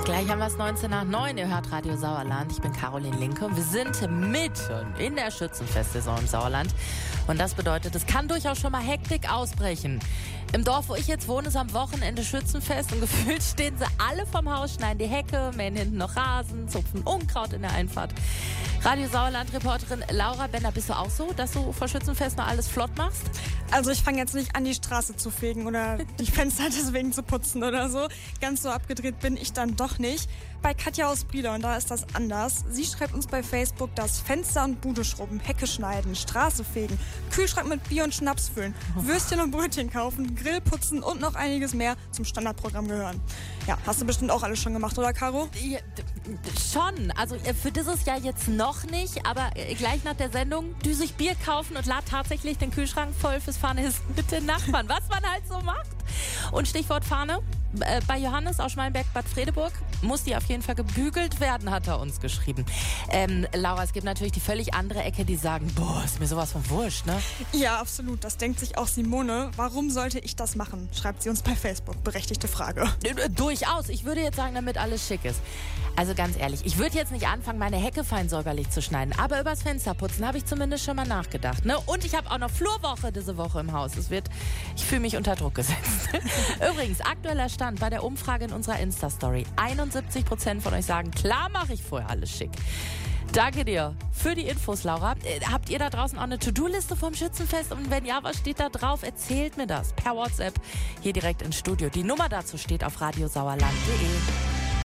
Gleich haben wir es 19:09. Ihr hört Radio Sauerland. Ich bin Caroline Linke und wir sind mitten in der Schützenfestsaison im Sauerland. Und das bedeutet, es kann durchaus schon mal Hektik ausbrechen. Im Dorf, wo ich jetzt wohne, ist am Wochenende Schützenfest und gefühlt stehen sie alle vom Haus, schneiden die Hecke, mähen hinten noch Rasen, zupfen Unkraut in der Einfahrt. Radio Sauerland-Reporterin Laura Bender, bist du auch so, dass du vor Schützenfest noch alles flott machst? Also ich fange jetzt nicht an, die Straße zu fegen oder die Fenster deswegen zu putzen oder so. Ganz so abgedreht bin ich dann doch nicht. Bei Katja aus Brieder, und da ist das anders. Sie schreibt uns bei Facebook, dass Fenster und Bude schrubben, Hecke schneiden, Straße fegen, Kühlschrank mit Bier und Schnaps füllen, Würstchen und Brötchen kaufen, Grill putzen und noch einiges mehr zum Standardprogramm gehören. Ja, hast du bestimmt auch alles schon gemacht, oder Caro? Ja, schon. Also für dieses Jahr jetzt noch nicht, aber gleich nach der Sendung düse ich Bier kaufen und lade tatsächlich den Kühlschrank voll fürs Fahrnessen mit den Nachbarn. Was man halt so macht. Und Stichwort Fahne. Bei Johannes aus Schmalenberg-Bad Fredeburg muss die auf jeden Fall gebügelt werden, hat er uns geschrieben. Laura, es gibt natürlich die völlig andere Ecke, die sagen, boah, ist mir sowas von wurscht, ne? Ja, absolut. Das denkt sich auch Simone. Warum sollte ich das machen? Schreibt sie uns bei Facebook. Berechtigte Frage. Durchaus. Ich würde jetzt sagen, damit alles schick ist. Also ganz ehrlich, ich würde jetzt nicht anfangen, meine Hecke fein säuberlich zu schneiden, aber übers Fensterputzen habe ich zumindest schon mal nachgedacht, ne? Und ich habe auch noch Flurwoche diese Woche im Haus. Ich fühle mich unter Druck gesetzt. Übrigens, aktueller Stand bei der Umfrage in unserer Insta-Story. 71% von euch sagen, klar mache ich vorher alles schick. Danke dir für die Infos, Laura. Habt ihr da draußen auch eine To-Do-Liste vom Schützenfest? Und wenn ja, was steht da drauf? Erzählt mir das per WhatsApp hier direkt ins Studio. Die Nummer dazu steht auf radiosauerland.de.